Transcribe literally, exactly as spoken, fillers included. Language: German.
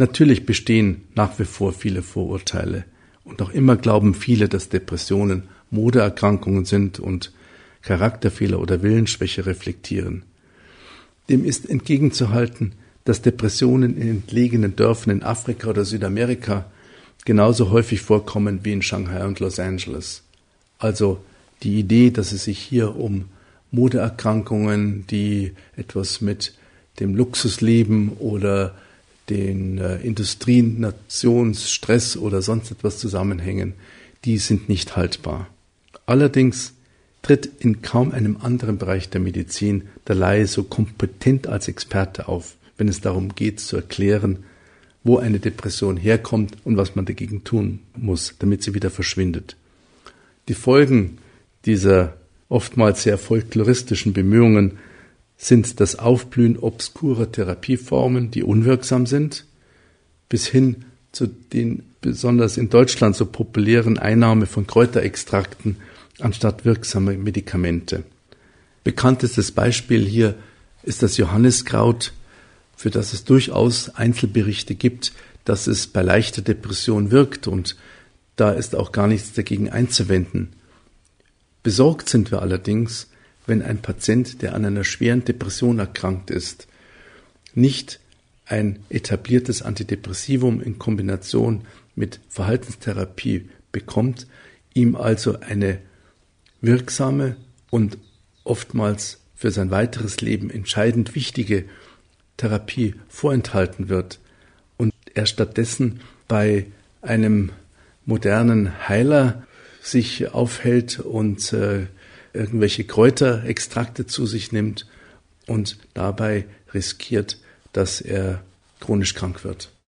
Natürlich bestehen nach wie vor viele Vorurteile und noch immer glauben viele, dass Depressionen Modeerkrankungen sind und Charakterfehler oder Willensschwäche reflektieren. Dem ist entgegenzuhalten, dass Depressionen in entlegenen Dörfern in Afrika oder Südamerika genauso häufig vorkommen wie in Shanghai und Los Angeles. Also die Idee, dass es sich hier um Modeerkrankungen, die etwas mit dem Luxusleben oder den äh, Industrienationsstress oder sonst etwas zusammenhängen, die sind nicht haltbar. Allerdings tritt in kaum einem anderen Bereich der Medizin der Laie so kompetent als Experte auf, wenn es darum geht zu erklären, wo eine Depression herkommt und was man dagegen tun muss, damit sie wieder verschwindet. Die Folgen dieser oftmals sehr folkloristischen Bemühungen sind das Aufblühen obskurer Therapieformen, die unwirksam sind, bis hin zu den besonders in Deutschland so populären Einnahme von Kräuterextrakten anstatt wirksamer Medikamente. Bekanntestes Beispiel hier ist das Johanniskraut, für das es durchaus Einzelberichte gibt, dass es bei leichter Depression wirkt, und da ist auch gar nichts dagegen einzuwenden. Besorgt sind wir allerdings, wenn ein Patient, der an einer schweren Depression erkrankt ist, nicht ein etabliertes Antidepressivum in Kombination mit Verhaltenstherapie bekommt, ihm also eine wirksame und oftmals für sein weiteres Leben entscheidend wichtige Therapie vorenthalten wird und er stattdessen bei einem modernen Heiler sich aufhält und äh, irgendwelche Kräuterextrakte zu sich nimmt und dabei riskiert, dass er chronisch krank wird.